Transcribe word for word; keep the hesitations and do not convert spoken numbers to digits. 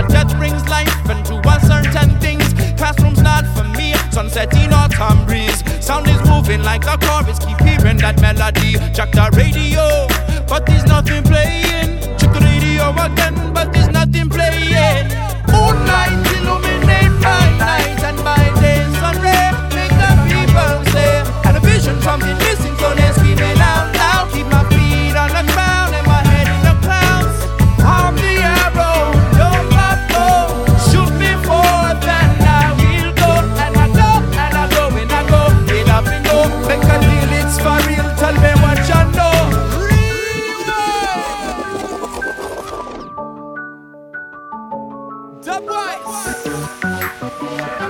that death brings life into uncertain things. Classroom's not for me, sunset in autumn breeze. Sound is moving like a chorus, keep hearing that melody. Check the radio, but there's nothing playing. Check the radio again, but there's nothing playing. Moonlight illuminate my night, and my day sun ray make the people say. Had a vision, something missing, so they screaming out loud. Keep my feet on the ground and my head in the clouds. I'm the arrow, don't let go. Shoot me forth and I will go. And I go, and I go, and I go. Get up and go, make a deal, it's for real. Tell me what you know. Dubwise.